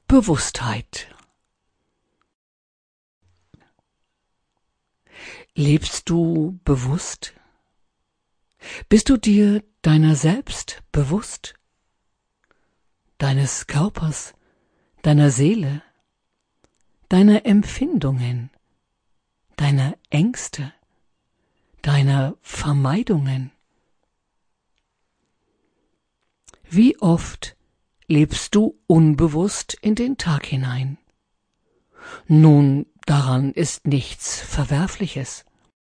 Bewusstheit. Lebst du bewusst? Bist du dir deiner selbst bewusst? Deines Körpers, deiner Seele, deiner Empfindungen, deiner Ängste, deiner Vermeidungen? Wie oft lebst du unbewusst in den Tag hinein? Nun, daran ist nichts Verwerfliches.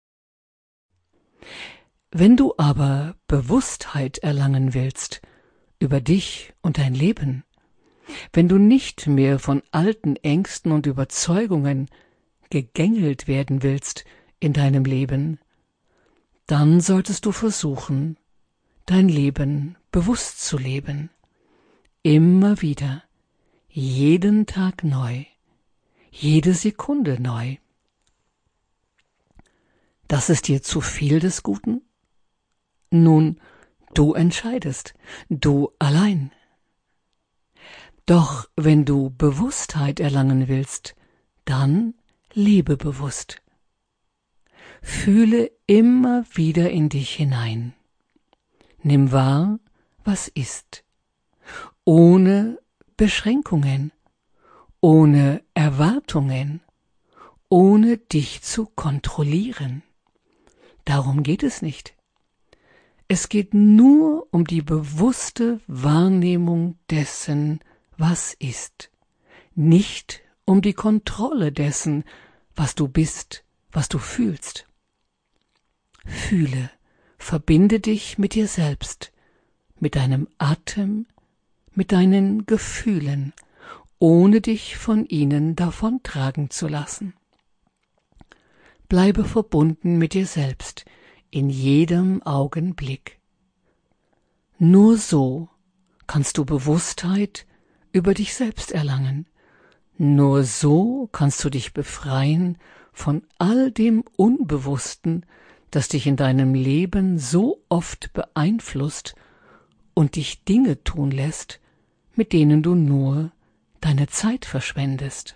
Wenn du aber Bewusstheit erlangen willst über dich und dein Leben, wenn du nicht mehr von alten Ängsten und Überzeugungen gegängelt werden willst in deinem Leben, dann solltest du versuchen, dein Leben bewusst zu leben. Immer wieder, jeden Tag neu, jede Sekunde neu. Das ist dir zu viel des Guten? Nun, du entscheidest, du allein. Doch wenn du Bewusstheit erlangen willst, dann lebe bewusst. Fühle immer wieder in dich hinein. Nimm wahr, was ist, ohne Beschränkungen, ohne Erwartungen, ohne dich zu kontrollieren. Darum geht es nicht. Es geht nur um die bewusste Wahrnehmung dessen, was ist, nicht um die Kontrolle dessen, was du bist, was du fühlst. Fühle, verbinde dich mit dir selbst, mit deinem Atem, mit deinen Gefühlen, ohne dich von ihnen davontragen zu lassen. Bleibe verbunden mit dir selbst in jedem Augenblick. Nur so kannst du Bewusstheit über dich selbst erlangen. Nur so kannst du dich befreien von all dem Unbewussten, das dich in deinem Leben so oft beeinflusst und dich Dinge tun lässt, mit denen du nur deine Zeit verschwendest.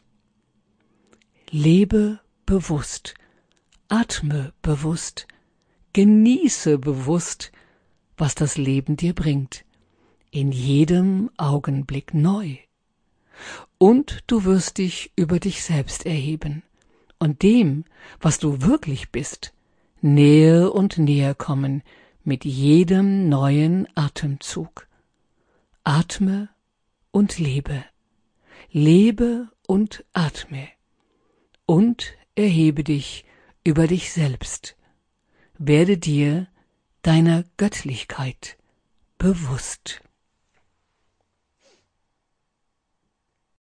Lebe bewusst, atme bewusst, genieße bewusst, was das Leben dir bringt, in jedem Augenblick neu. Und du wirst dich über dich selbst erheben und dem, was du wirklich bist, näher und näher kommen mit jedem neuen Atemzug. Atme und lebe, lebe und atme und erhebe dich über dich selbst. Werde dir deiner Göttlichkeit bewusst.